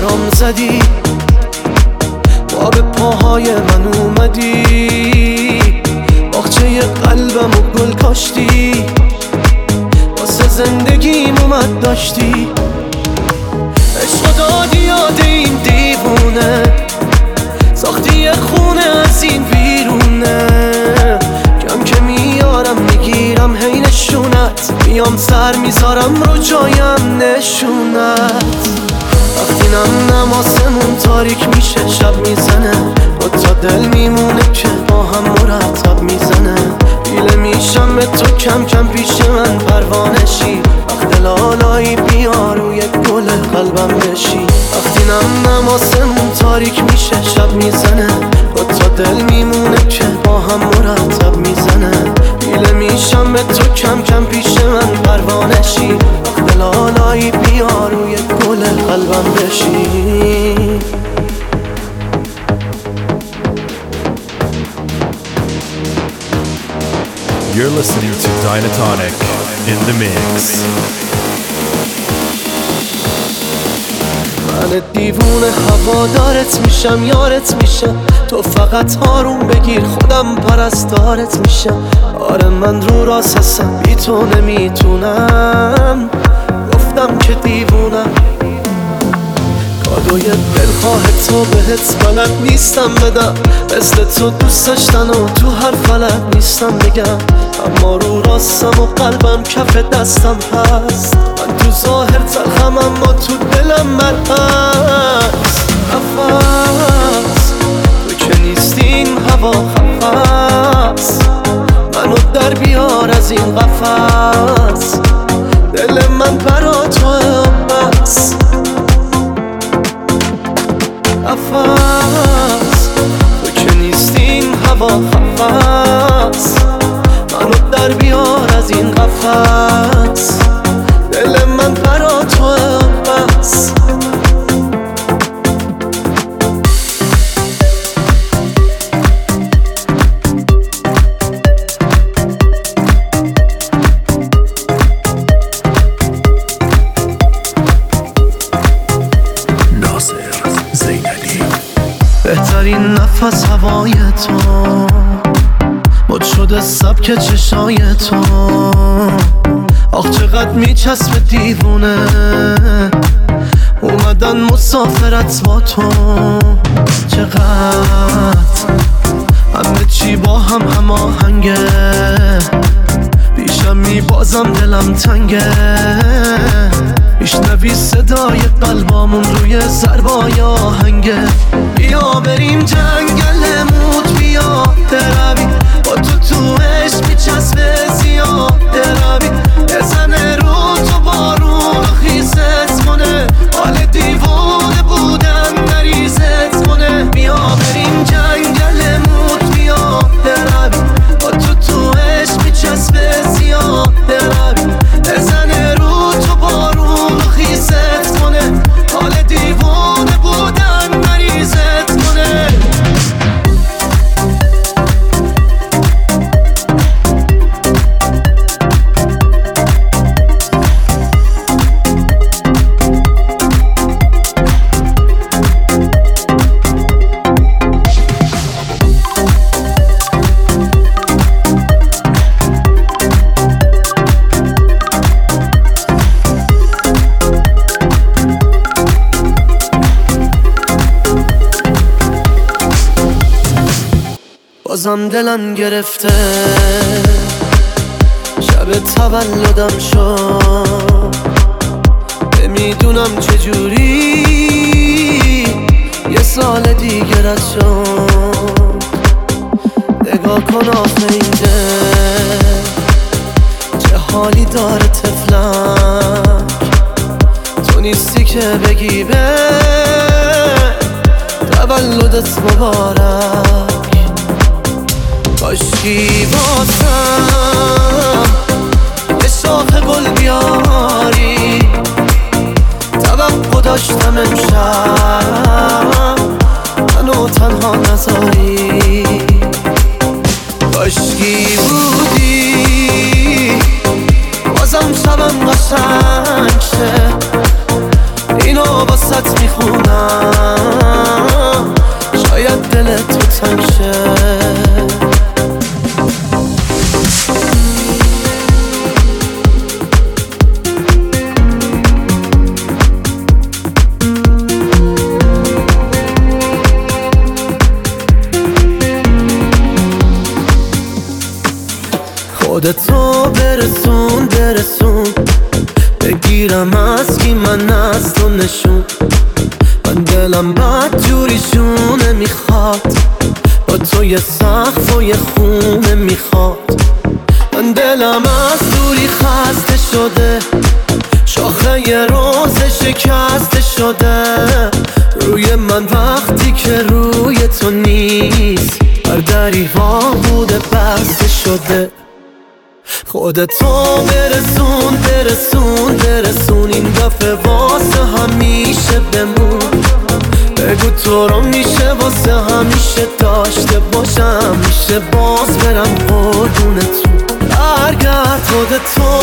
پام زدی، با به پاهای من اومدی، باغچه قلبم و گل کاشتی، واسه زندگیم اومد داشتی. عشق دادی یاد این دیوونه، ساختی یه خونه از این بیرونه، کم که میارم میگیرم هی نشونت، میام سر میذارم رو جایم نشونت. وقتی نم آسمون تاریک میشه شب میزنه، تا دل میمونه که با هم مرتب میزنه، پیله میشم به تو کم کم پیش من پروانشی، وقت لالایی بیا روی گل قلبم بشی. وقتی نم آسمون تاریک میشه شب میزنه، تا دل میمونه که با هم مرتب میزنه، پیله میشم به تو کم کم پیش من پروانشی، وقت لالایی بیا روی گل قلبم بشی. You're listening to Dynatonic in the mix. من دیوونه هوادارت میشم، یارت میشم، تو فقط آروم بگیر خودم پرستارت میشم. آره من رو راست هستم، بی تو نمیتونم، گفتم که دیوونم. کادوی دلخواه تو بهت بلد نیستم بدم، مثل تو دوست داشتن و تو هر فلک نیستم بگم، اما رو راستم و قلبم کف دستم هست. من تو ظاهر تلخم اما تو دلم مرهست. نفس تو که نیستین هوا خفص، منو در بیار از این قفص، دل من برا توه بس. نفس تو که نیستین هوا خفص، منو در بیار از این قفص، دل من برا توه بس. بهترین نفس هوای تو، مد شده سبک چشای تو، آخ چقدر میچسبه دیوونه، اومدن مسافرت با تو. چقدر همه چی با هم هماهنگه، پیشم میبازم دلم تنگه، میشنوی صدای قلبامون روی ضربای آهنگه. بیا بریم جنگل موت، بیا بروی با تو عشق میچسبه زیاده روی، بزنه رو تو بارون خیزت کنه، حال دیوانه بودن نریزت کنه. بیا بریم جنگل موت، بیا بروی با تو عشق میچسبه زیاده روی، بزنه رو تو بارون خیزت کنه، حال دیوانه بودن نریزت کنه. بازم دلم گرفته، شب تولدم شد، نمیدونم چجوری یه سال دیگه رد شد. نگاه کن آخه این دل چه حالی داره تفلک، تو نیستی که بگی به تولدت مبارک. کاشکی واسم یه شاخ گل بیاری، توقع داشتم امشب منو تنها نذاری. کاشکی بودی بازم شبم قشنگ شه، اینو واسط میخونم برسون بگیرم از کی من از تو نشون. من دلم بد جوریشونه میخواد، با تو یه سقف و یه خونه میخواد. من دلم از دوری خسته شده، شاخه یه روز شکسته شده روی من وقتی که روی تو نیست. هر دری وا بوده بسته شده. خودتو برسون این دفعه واسه همیشه بمون. بگو تو رو میشه واسه همیشه داشته باشم، میشه باز برم قربونتون. برگرد خودتو